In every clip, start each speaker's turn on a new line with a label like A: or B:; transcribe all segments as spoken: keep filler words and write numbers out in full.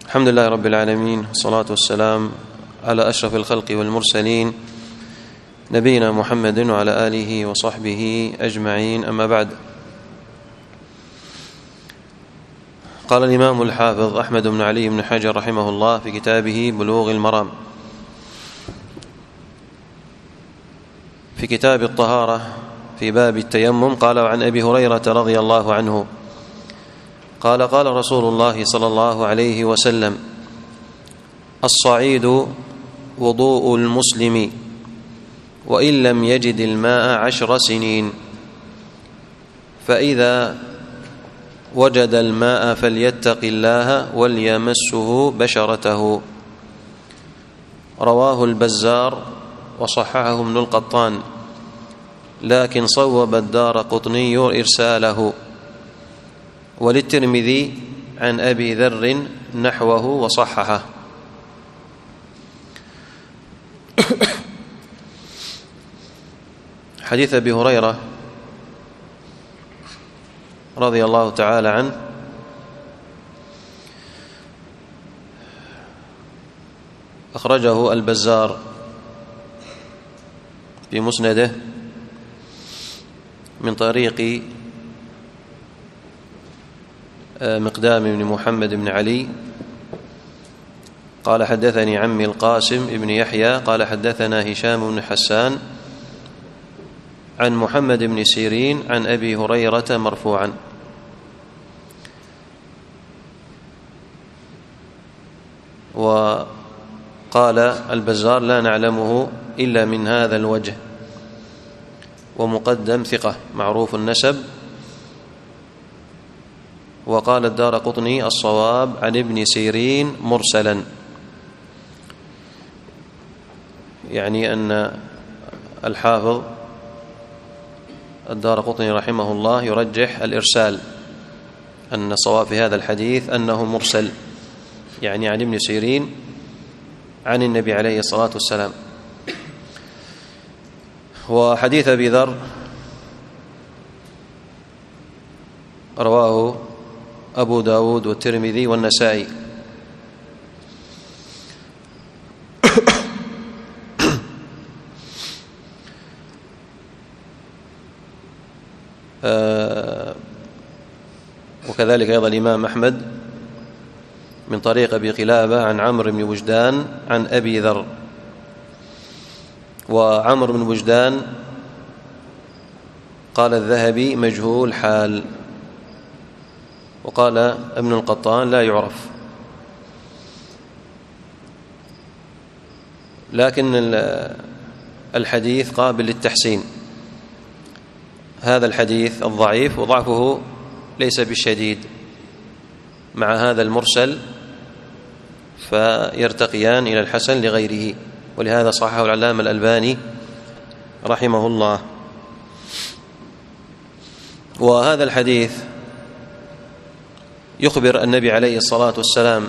A: الحمد لله رب العالمين، والصلاة والسلام على أشرف الخلق والمرسلين نبينا محمد وعلى آله وصحبه أجمعين، أما بعد. قال الإمام الحافظ أحمد بن علي بن حجر رحمه الله في كتابه بلوغ المرام في كتاب الطهارة في باب التيمم، قال: وعن أبي هريرة رضي الله عنه قال: قال رسول الله صلى الله عليه وسلم: الصعيد وضوء المسلم وإن لم يجد الماء عشر سنين، فإذا وجد الماء فليتق الله وليمسه بشرته. رواه البزار وصححه ابن القطان، لكن صوب الدارقطني إرساله، وللترمذي عن أبي ذر نحوه وصححه. حديث أبي هريرة رضي الله تعالى عنه أخرجه البزار في مسنده من طريق مقدام بن محمد بن علي قال: حدثني عمي القاسم بن يحيى قال: حدثنا هشام بن حسان عن محمد بن سيرين عن أبي هريرة مرفوعا. وقال البزار: لا نعلمه إلا من هذا الوجه، ومقدم ثقة معروف النسب. وقال الدارقطني: الصواب عن ابن سيرين مرسلا، يعني أن الحافظ الدارقطني رحمه الله يرجح الإرسال، أن الصواب في هذا الحديث أنه مرسل، يعني عن ابن سيرين عن النبي عليه الصلاة والسلام. وحديث أبي ذر رواه أبو داود والترمذي والنسائي. آه وكذلك أيضا الإمام أحمد من طريق أبي قلابة عن عمرو بن وجدان عن أبي ذر. وعمرو بن وجدان قال الذهبي: مجهول حال. وقال ابن القطان: لا يعرف. لكن الحديث قابل للتحسين. هذا الحديث الضعيف وضعفه ليس بالشديد مع هذا المرسل، فيرتقيان إلى الحسن لغيره، ولهذا صححه العلامة الألباني رحمه الله. وهذا الحديث يخبر النبي عليه الصلاة والسلام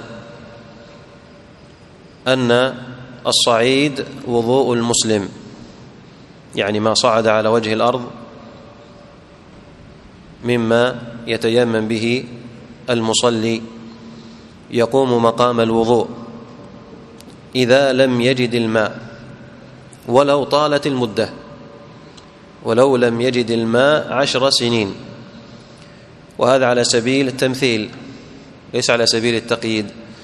A: أن الصعيد وضوء المسلم، يعني ما صعد على وجه الأرض مما يتيمم به المصلي يقوم مقام الوضوء إذا لم يجد الماء ولو طالت المدة، ولو لم يجد الماء عشر سنين. وهذا على سبيل التمثيل ليس على سبيل التقييد.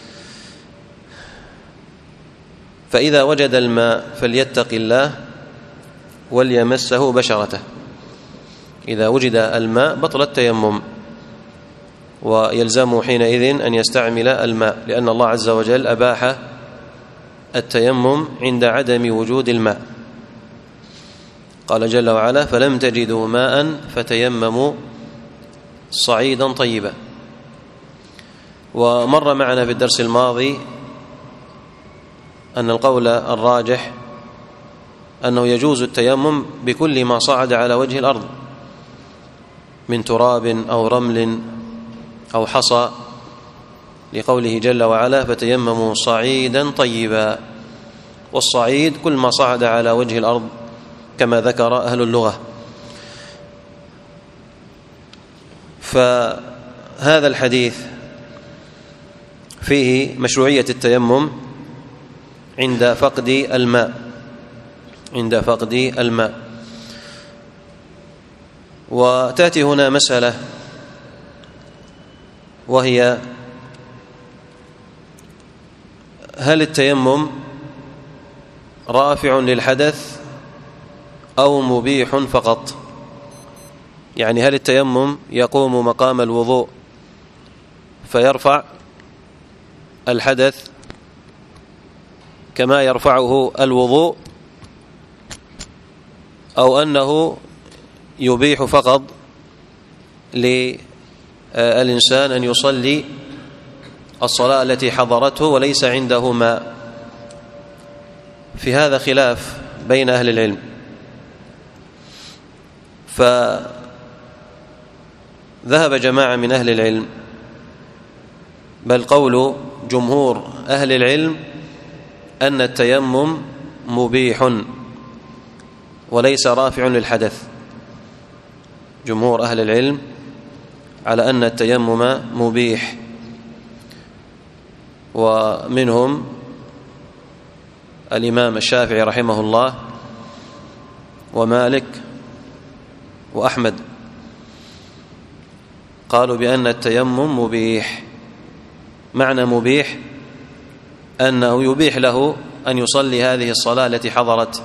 A: فإذا وجد الماء فليتق الله وليمسه بشرته. إذا وجد الماء بطل التيمم، ويلزم حينئذ أن يستعمل الماء، لأن الله عز وجل أباح التيمم عند عدم وجود الماء. قال جل وعلا: فلم تجدوا ماء فتيمموا صعيدا طيبا. ومر معنا في الدرس الماضي أن القول الراجح أنه يجوز التيمم بكل ما صعد على وجه الأرض من تراب أو رمل أو حصى، لقوله جل وعلا: فتيمموا صعيدا طيبا. والصعيد كل ما صعد على وجه الأرض كما ذكر أهل اللغة. فهذا الحديث فيه مشروعية التيمم عند فقد الماء عند فقد الماء. وتأتي هنا مسألة، وهي هل التيمم رافع للحدث أو مبيح فقط؟ يعني هل التيمم يقوم مقام الوضوء فيرفع الحدث كما يرفعه الوضوء، أو أنه يبيح فقط للإنسان أن يصلي الصلاة التي حضرته وليس عنده ماء؟ في هذا خلاف بين أهل العلم. فذهب جماعة من أهل العلم، بل قول جمهور أهل العلم، أن التيمم مبيح وليس رافع للحدث. جمهور أهل العلم على أن التيمم مبيح، ومنهم الإمام الشافعي رحمه الله ومالك وأحمد، قالوا بأن التيمم مبيح. معنى مبيح أنه يبيح له أن يصلي هذه الصلاة التي حضرت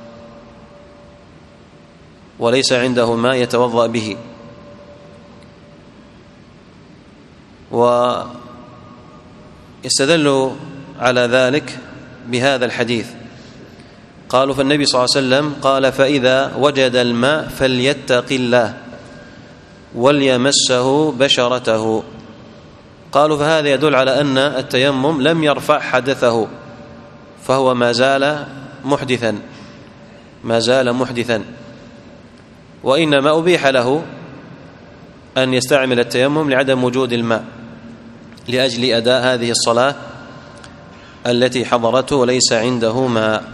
A: وليس عنده ما يتوضأ به. واستدلوا على ذلك بهذا الحديث، قالوا فالنبي صلى الله عليه وسلم قال: فإذا وجد الماء فليتق الله وليمسه بشرته. قالوا فهذا يدل على أن التيمم لم يرفع حدثه، فهو ما زال محدثا ما زال محدثا وإنما أبيح له أن يستعمل التيمم لعدم وجود الماء لأجل أداء هذه الصلاة التي حضرته وليس عنده ماء.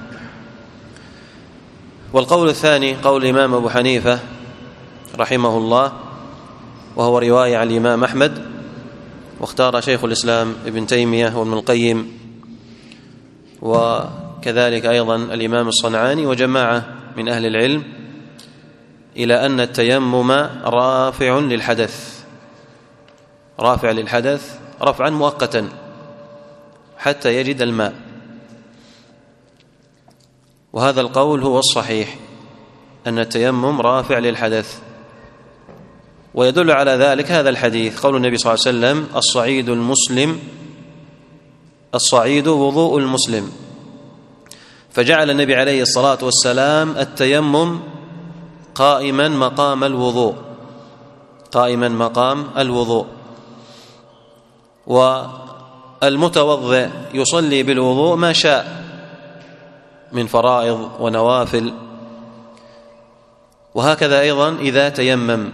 A: والقول الثاني قول الإمام أبو حنيفة رحمه الله، وهو رواية عن الإمام أحمد، واختار شيخ الإسلام ابن تيمية وابن القيم وكذلك أيضا الإمام الصنعاني وجماعة من أهل العلم، إلى أن التيمم رافع للحدث رافع للحدث رفعا مؤقتا حتى يجد الماء. وهذا القول هو الصحيح، أن التيمم رافع للحدث. ويدل على ذلك هذا الحديث، قول النبي صلى الله عليه وسلم: الصعيد المسلم الصعيد وضوء المسلم. فجعل النبي عليه الصلاة والسلام التيمم قائما مقام الوضوء قائما مقام الوضوء والمتوضئ يصلي بالوضوء ما شاء من فرائض ونوافل، وهكذا أيضا إذا تيمم،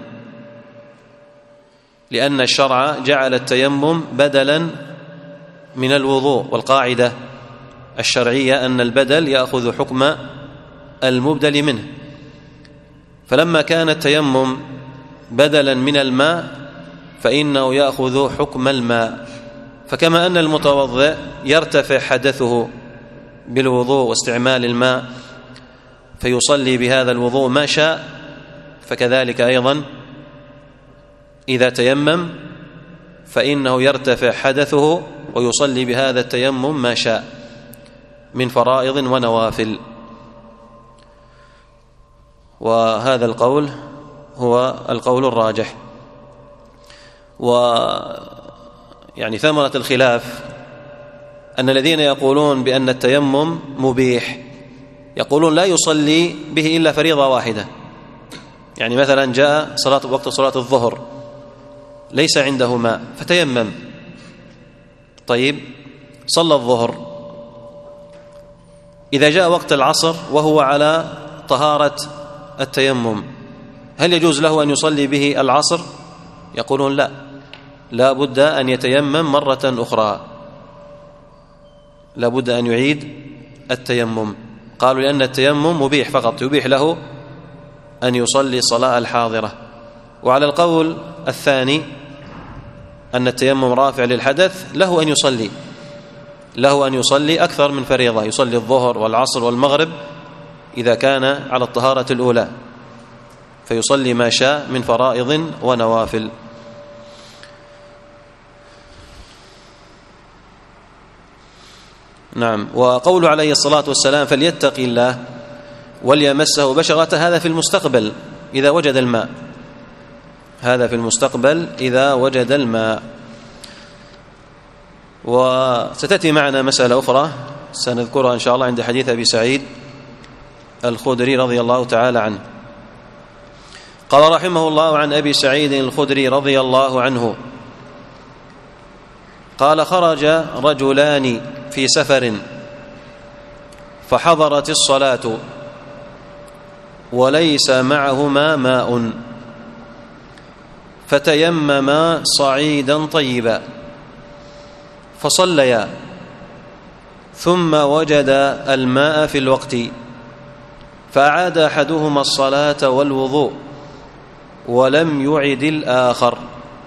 A: لأن الشرع جعل التيمم بدلا من الوضوء، والقاعدة الشرعية أن البدل يأخذ حكم المبدل منه. فلما كان التيمم بدلا من الماء فإنه يأخذ حكم الماء. فكما أن المتوضئ يرتفع حدثه بالوضوء واستعمال الماء فيصلي بهذا الوضوء ما شاء، فكذلك أيضا إذا تيمم فإنه يرتفع حدثه ويصلي بهذا التيمم ما شاء من فرائض ونوافل. وهذا القول هو القول الراجح. ويعني ثمرة الخلاف أن الذين يقولون بأن التيمم مبيح يقولون لا يصلي به إلا فريضة واحدة. يعني مثلا جاء صلاة وقت صلاة الظهر ليس عنده ماء فتيمم، طيب صلى الظهر. إذا جاء وقت العصر وهو على طهارة التيمم هل يجوز له أن يصلي به العصر؟ يقولون لا، لا بد أن يتيمم مرة أخرى، لا بد أن يعيد التيمم. قالوا لأن التيمم مبيح فقط، يبيح له أن يصلي الصلاة الحاضرة. وعلى القول الثاني أن التيمم رافع للحدث له أن يصلي له أن يصلي أكثر من فريضة، يصلي الظهر والعصر والمغرب إذا كان على الطهارة الأولى، فيصلي ما شاء من فرائض ونوافل. نعم. وقول عليه الصلاة والسلام فليتق الله وليمسه بشرة، هذا في المستقبل إذا وجد الماء، هذا في المستقبل إذا وجد الماء. وستأتي معنا مسألة أخرى سنذكرها إن شاء الله عند حديث أبي سعيد الخدري رضي الله تعالى عنه. قال رحمه الله عن أبي سعيد الخدري رضي الله عنه قال خرج رجلان في سفر فحضرت الصلاة وليس معهما ماء فتيمما صعيدا طيبا فصليا ثم وجد الماء في الوقت فأعاد أحدهما الصلاة والوضوء ولم يعد الآخر،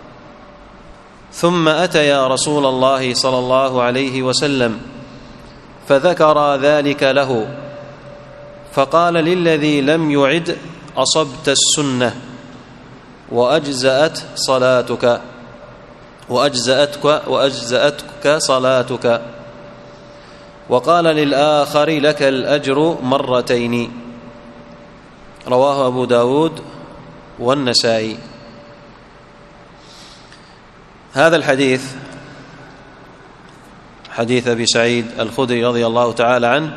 A: ثم أتيا رسول الله صلى الله عليه وسلم فذكر ذلك له فقال للذي لم يعد أصبت السنة وأجزأت صلاتك وأجزأتك وأجزأتك صلاتك، وقال للآخر لك الأجر مرتين. رواه أبو داود والنسائي. هذا الحديث حديث أبي سعيد الخدري رضي الله تعالى عنه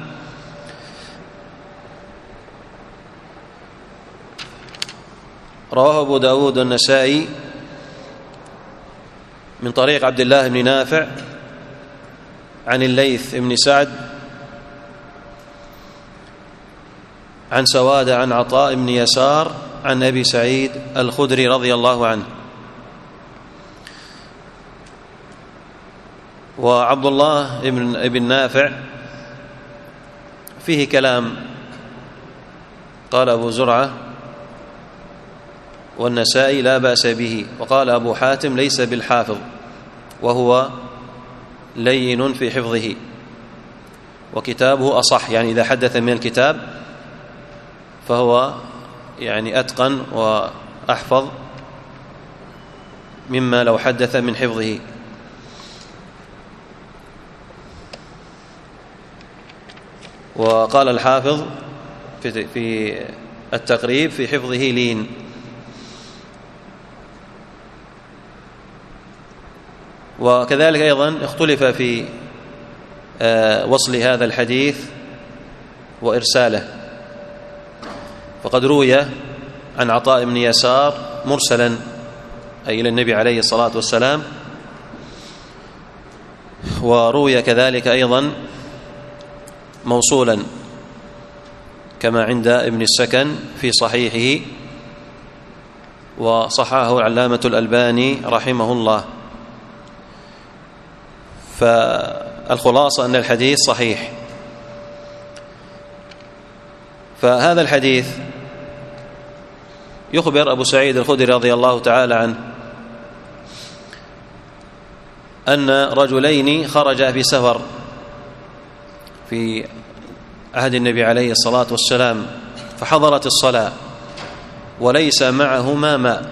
A: رواه أبو داود والنسائي من طريق عبد الله بن نافع عن الليث بن سعد عن سواد عن عطاء بن يسار عن أبي سعيد الخدري رضي الله عنه. وعبد الله بن ابن نافع فيه كلام، قال أبو زرعة والنسائي لا بأس به، وقال أبو حاتم ليس بالحافظ وهو لين في حفظه وكتابه أصح، يعني إذا حدث من الكتاب فهو يعني أتقن وأحفظ مما لو حدث من حفظه. وقال الحافظ في التقريب في حفظه لين. وكذلك أيضا اختلف في وصل هذا الحديث وإرساله، فقد روي عن عطاء بن يسار مرسلا أي إلى النبي عليه الصلاة والسلام، وروي كذلك أيضا موصولا كما عند ابن السكن في صحيحه وصححه العلامة الألباني رحمه الله. فالخلاصة أن الحديث صحيح. فهذا الحديث يخبر أبو سعيد الخدري رضي الله تعالى عنه أن رجلين خرجا في سفر في عهد النبي عليه الصلاة والسلام فحضرت الصلاة وليس معهما ماء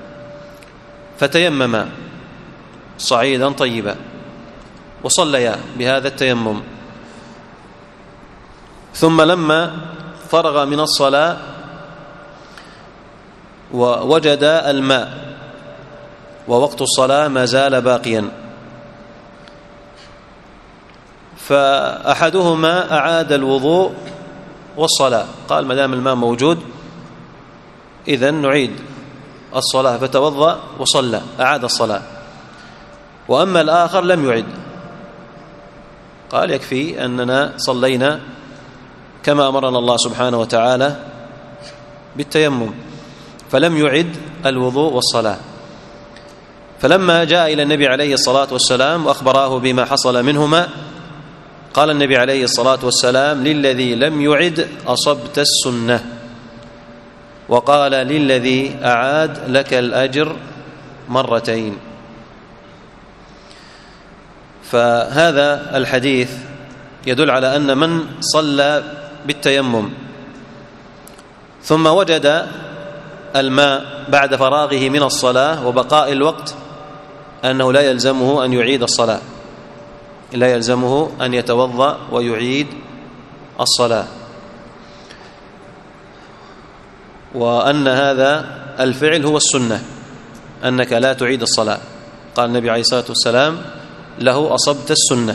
A: فتيمما صعيدا طيبا وصليا بهذا التيمم، ثم لما فرغ من الصلاة ووجد الماء ووقت الصلاة ما زال باقيا، فأحدهما أعاد الوضوء والصلاة، قال ما دام الماء موجود إذن نعيد الصلاة، فتوضأ وصلى أعاد الصلاة. وأما الآخر لم يعد، قال يكفي أننا صلينا كما أمرنا الله سبحانه وتعالى بالتيمم، فلم يعد الوضوء والصلاة. فلما جاء إلى النبي عليه الصلاة والسلام وأخبراه بما حصل منهما قال النبي عليه الصلاة والسلام للذي لم يعد أصبت السنة، وقال للذي أعاد لك الأجر مرتين. فهذا الحديث يدل على أن من صلى بالتيمم ثم وجد الماء بعد فراغه من الصلاة وبقاء الوقت أنه لا يلزمه أن يعيد الصلاة، لا يلزمه أن يتوضأ ويعيد الصلاة، وأن هذا الفعل هو السنة، أنك لا تعيد الصلاة. قال النبي عليه الصلاة والسلام له أصبت السنة.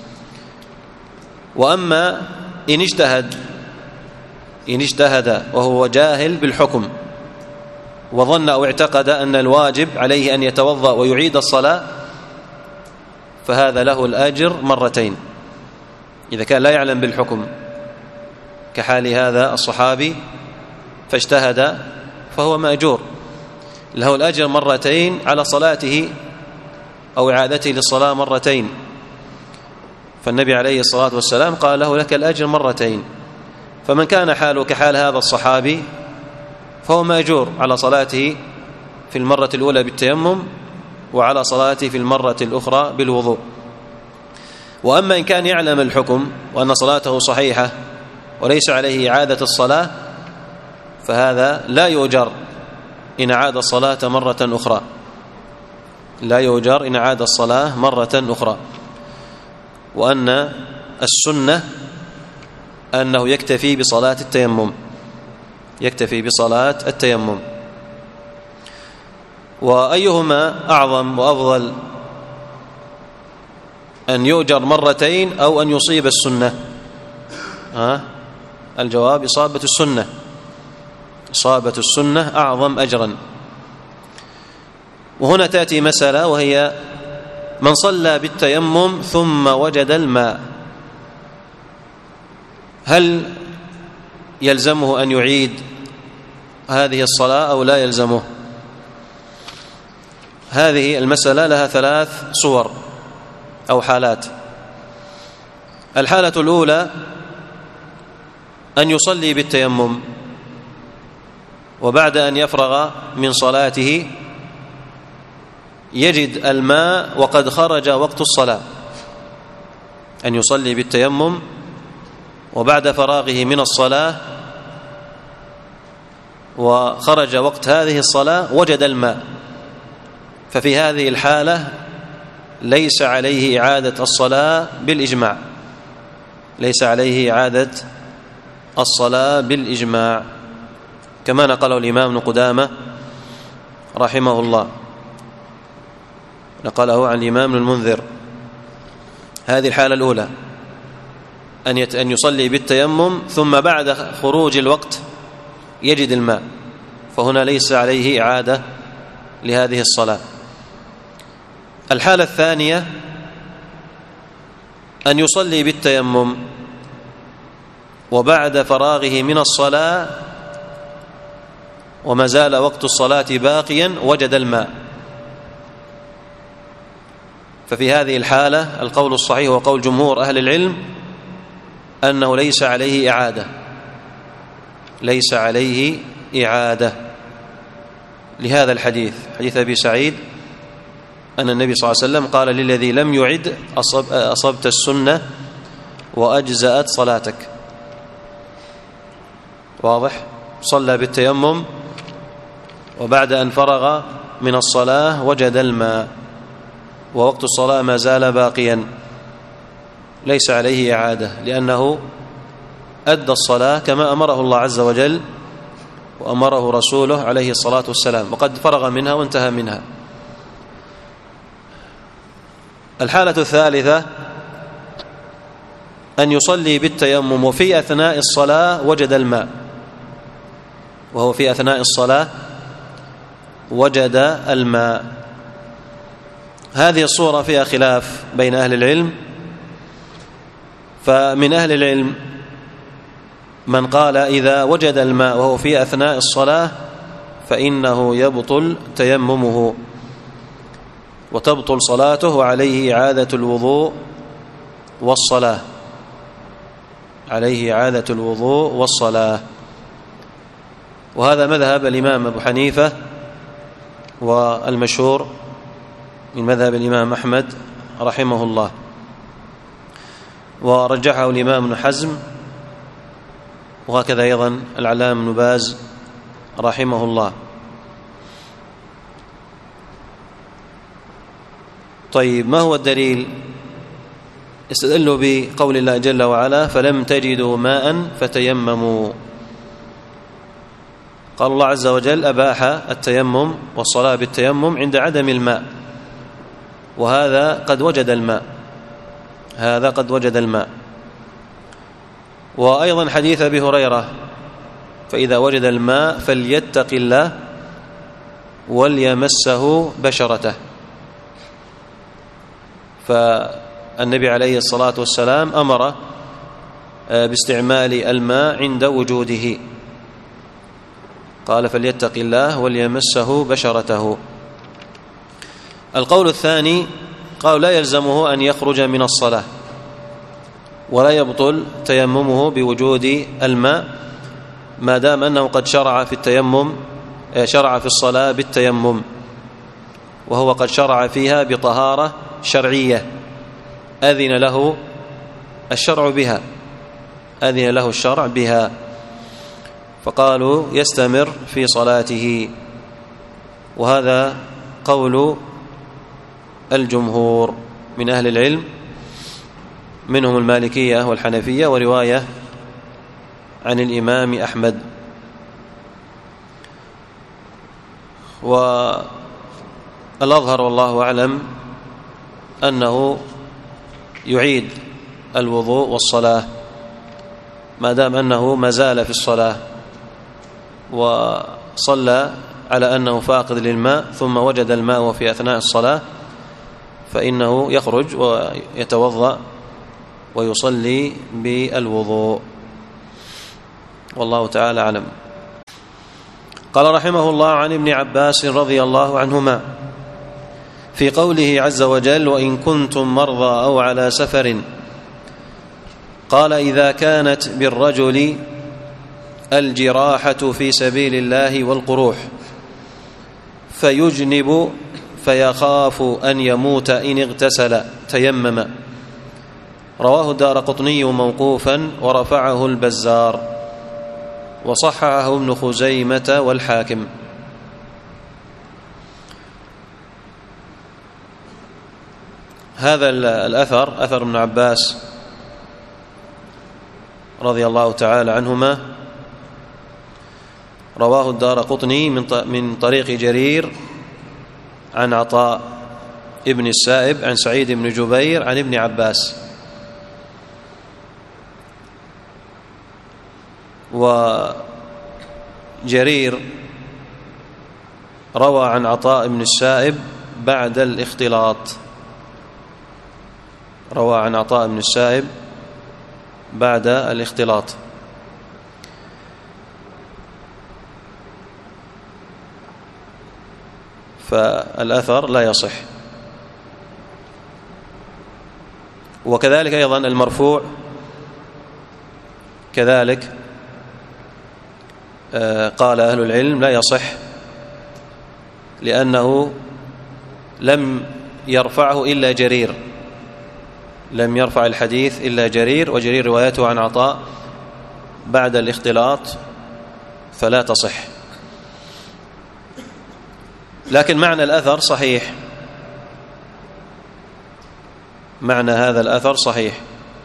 A: وأما إن اجتهد إن اجتهد وهو جاهل بالحكم وظن أو اعتقد أن الواجب عليه أن يتوضأ ويعيد الصلاة فهذا له الأجر مرتين إذا كان لا يعلم بالحكم، كحال هذا الصحابي فاجتهد فهو مأجور، له الأجر مرتين على صلاته أو إعادته للصلاة مرتين. فالنبي عليه الصلاة والسلام قال له لك الأجر مرتين. فمن كان حاله كحال هذا الصحابي فهو مأجور على صلاته في المرة الأولى بالتيمم وعلى صلاته في المرة الأخرى بالوضوء. وأما إن كان يعلم الحكم وأن صلاته صحيحة وليس عليه إعادة الصلاة فهذا لا يؤجر إن أعاد الصلاة مرة أخرى، لا يؤجر إن أعاد الصلاة مرة أخرى. وأن السنة أنه يكتفي بصلاة التيمم، يكتفي بصلاة التيمم. وأيهما أعظم وأفضل، أن يؤجر مرتين أو أن يصيب السنة؟ ها؟ الجواب إصابة السنة، إصابة السنة أعظم أجرا. وهنا تأتي مسألة وهي من صلى بالتيمم ثم وجد الماء هل يلزمه أن يعيد هذه الصلاة أو لا يلزمه؟ هذه المسألة لها ثلاث صور أو حالات. الحالة الأولى أن يصلي بالتيمم وبعد أن يفرغ من صلاته يجد الماء وقد خرج وقت الصلاة، أن يصلي بالتيمم وبعد فراغه من الصلاة وخرج وقت هذه الصلاة وجد الماء، ففي هذه الحالة ليس عليه إعادة الصلاة بالإجماع، ليس عليه إعادة الصلاة بالإجماع كما نقله الإمام ابن قدامة رحمه الله، نقله عن الإمام المنذر. هذه الحالة الأولى أن أن يصلي بالتيمم ثم بعد خروج الوقت يجد الماء، فهنا ليس عليه إعادة لهذه الصلاة. الحالة الثانية أن يصلي بالتيمم وبعد فراغه من الصلاة وما زال وقت الصلاة باقيا وجد الماء، ففي هذه الحالة القول الصحيح وقول جمهور أهل العلم أنه ليس عليه إعادة، ليس عليه إعادة لهذا الحديث، حديث أبي سعيد أن النبي صلى الله عليه وسلم قال للذي لم يعد أصب أصبت السنة وأجزأت صلاتك. واضح؟ صلى بالتيمم وبعد أن فرغ من الصلاة وجد الماء ووقت الصلاة ما زال باقيا، ليس عليه إعادة لأنه أدى الصلاة كما أمره الله عز وجل وأمره رسوله عليه الصلاة والسلام، وقد فرغ منها وانتهى منها. الحالة الثالثة أن يصلي بالتيمم وفي أثناء الصلاة وجد الماء، وهو في أثناء الصلاة وجد الماء. هذه الصورة فيها خلاف بين أهل العلم، فمن أهل العلم من قال إذا وجد الماء وهو في أثناء الصلاة فإنه يبطل تيممه وتبطل صلاته وعليه إعادة الوضوء والصلاة، عليه إعادة الوضوء والصلاة. وهذا مذهب الإمام أبو حنيفة والمشهور من مذهب الإمام أحمد رحمه الله. ورجحه الإمام ابن حزم، وهكذا أيضا العلامة ابن باز رحمه الله. طيب، ما هو الدليل؟ استدلوا بقول الله جل وعلا: فلم تجدوا ماء فتيمموا. قال الله عز وجل: أباح التيمم والصلاة بالتيمم عند عدم الماء، وهذا قد وجد الماء، هذا قد وجد الماء. وأيضا حديث أبي هريرة: فإذا وجد الماء فليتق الله وليمسه بشرته. فالنبي عليه الصلاة والسلام أمر باستعمال الماء عند وجوده، قال: فليتق الله وليمسه بشرته. القول الثاني قالوا: لا يلزمه أن يخرج من الصلاة، ولا يبطل تيممه بوجود الماء، ما دام أنه قد شرع في التيمم شرع في الصلاة بالتيمم، وهو قد شرع فيها بطهارة شرعية أذن له الشرع بها أذن له الشرع بها فقالوا يستمر في صلاته. وهذا قول الجمهور من أهل العلم، منهم المالكية والحنفية، ورواية عن الإمام أحمد. والأظهر والله أعلم أنه يعيد الوضوء والصلاة ما دام أنه ما زال في الصلاة وصلى على أنه فاقد للماء ثم وجد الماء في أثناء الصلاة، فإنه يخرج ويتوضأ ويصلي بالوضوء، والله تعالى أعلم. قال رحمه الله: عن ابن عباس رضي الله عنهما في قوله عز وجل: وإن كنتم مرضى أو على سفر، قال: إذا كانت بالرجل الجراحة في سبيل الله والقروح فيجنب فيخاف أن يموت إن اغتسل تيمم. رواه الدارقطني موقوفا ورفعه البزار، وصححه ابن خزيمة والحاكم. هذا الأثر أثر ابن عباس رضي الله تعالى عنهما رواه الدارقطني من طريق جرير عن عطاء ابن السائب عن سعيد بن جبير عن ابن عباس. وجرير روى عن عطاء بن السائب بعد الاختلاط روى عن عطاء بن السائب بعد الاختلاط. فالأثر لا يصح. وكذلك أيضا المرفوع كذلك قال أهل العلم لا يصح، لأنه لم يرفعه إلا جرير لم يرفع الحديث إلا جرير، وجرير روايته عن عطاء بعد الاختلاط فلا تصح. لكن معنى الأثر صحيح، معنى هذا الأثر صحيح.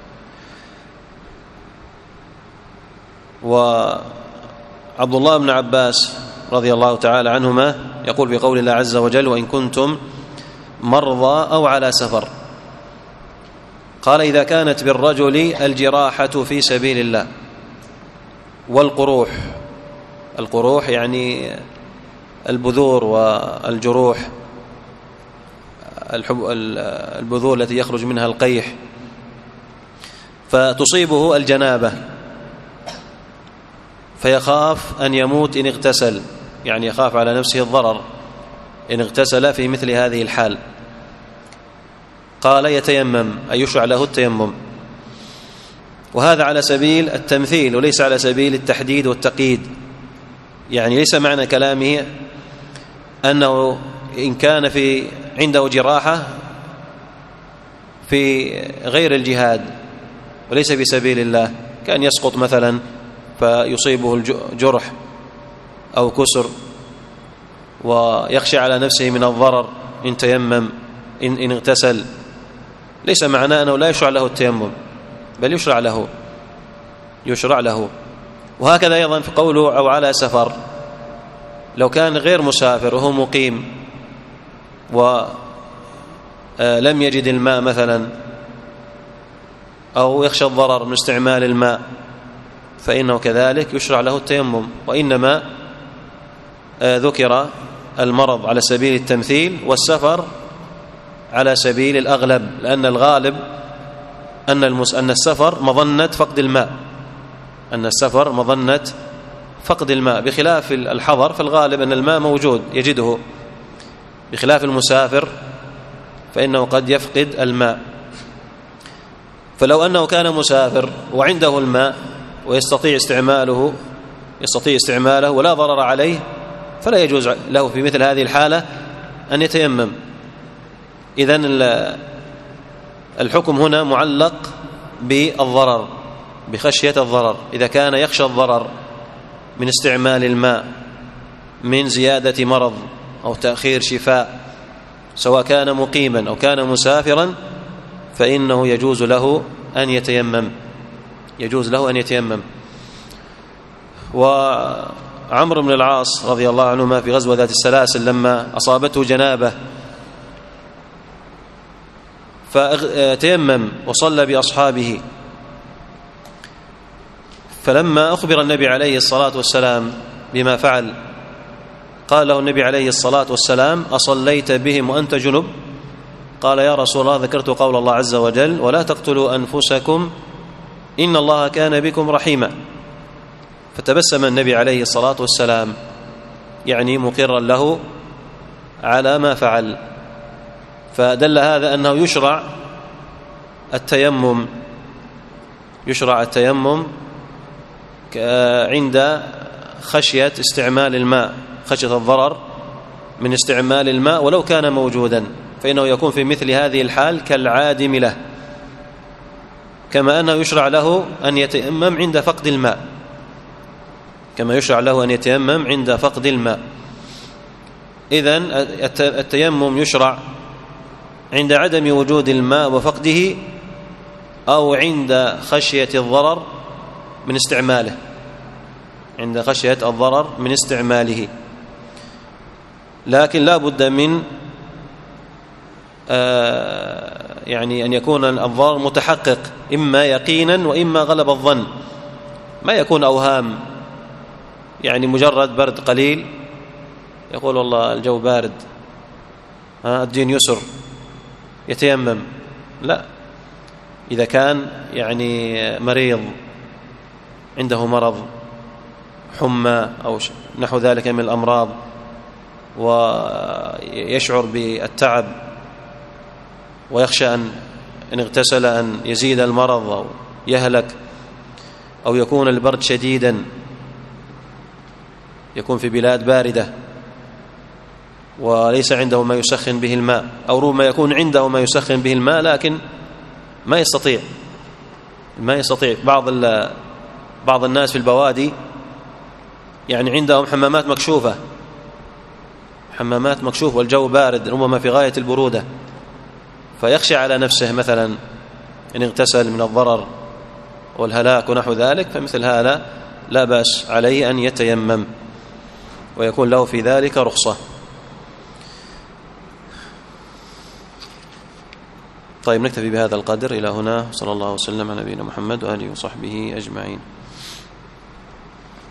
A: وعبد الله بن عباس رضي الله تعالى عنهما يقول بقول الله عز وجل: وإن كنتم مرضى أو على سفر، قال: إذا كانت بالرجل الجراحة في سبيل الله والقروح. القروح يعني البذور والجروح، البذور التي يخرج منها القيح، فتصيبه الجنابة فيخاف أن يموت إن اغتسل، يعني يخاف على نفسه الضرر إن اغتسل في مثل هذه الحال. قال: يتيمم، أي يشرع له التيمم. وهذا على سبيل التمثيل وليس على سبيل التحديد والتقييد، يعني ليس معنى كلامه أنه إن كان في عنده جراحة في غير الجهاد وليس في سبيل الله، كان يسقط مثلا فيصيبه الجرح أو كسر ويخشى على نفسه من الضرر إن تيمم إن, إن اغتسل، ليس معناه أنه لا يشرع له التيمم، بل يشرع له يشرع له. وهكذا أيضا في قوله أو على سفر، لو كان غير مسافر وهو مقيم ولم يجد الماء مثلا أو يخشى الضرر من استعمال الماء فإنه كذلك يشرع له التيمم. وإنما ذكر المرض على سبيل التمثيل والسفر على سبيل الأغلب، لأن الغالب أن المس... أن السفر مظنة فقد الماء أن السفر مظنة فقد الماء، بخلاف الحضر فالغالب أن الماء موجود يجده، بخلاف المسافر فإنه قد يفقد الماء. فلو أنه كان مسافر وعنده الماء ويستطيع استعماله يستطيع استعماله ولا ضرر عليه، فلا يجوز له في مثل هذه الحالة أن يتيمم. إذن الحكم هنا معلق بالضرر، بخشية الضرر. إذا كان يخشى الضرر من استعمال الماء، من زيادة مرض أو تأخير شفاء، سواء كان مقيما أو كان مسافرا، فإنه يجوز له أن يتيمم يجوز له أن يتيمم. وعمرو بن العاص رضي الله عنهما في غزوة ذات السلاسل لما أصابته جنابة فتيمم وصلى بأصحابه، فلما أخبر النبي عليه الصلاة والسلام بما فعل قال له النبي عليه الصلاة والسلام: أصليت بهم وأنت جنب؟ قال: يا رسول الله ذكرت قول الله عز وجل: ولا تقتلوا أنفسكم إن الله كان بكم رحيما. فتبسم النبي عليه الصلاة والسلام يعني مقرا له على ما فعل. فدل هذا أنه يشرع التيمم يشرع التيمم عند خشية استعمال الماء، خشية الضرر من استعمال الماء ولو كان موجودا، فإنه يكون في مثل هذه الحال كالعادم له، كما أنه يشرع له أن يتيمم عند فقد الماء كما يشرع له أن يتيمم عند فقد الماء. إذن التيمم يشرع عند عدم وجود الماء وفقده، أو عند خشية الضرر من استعماله عند خشية الضرر من استعماله. لكن لا بد من آه يعني أن يكون الضرر متحقق، إما يقينا وإما غلب الظن، ما يكون أوهام، يعني مجرد برد قليل يقول والله الجو بارد ها الدين يسر يتيمم، لا. إذا كان يعني مريض عنده مرض حمى أو نحو ذلك من الأمراض ويشعر بالتعب ويخشى أن إن اغتسل أن يزيد المرض أو يهلك، أو يكون البرد شديدا، يكون في بلاد باردة وليس عنده ما يسخن به الماء، أو ربما يكون عنده ما يسخن به الماء لكن ما يستطيع ما يستطيع بعض بعض الناس في البوادي يعني عندهم حمامات مكشوفة حمامات مكشوفة والجو بارد ربما في غاية البرودة، فيخشى على نفسه مثلا إن اغتسل من الضرر والهلاك ونحو ذلك، فمثل هذا لا بأس عليه أن يتيمم ويكون له في ذلك رخصة. طيب نكتفي بهذا القدر إلى هنا، صلى الله وسلم على نبينا محمد وآله وصحبه أجمعين.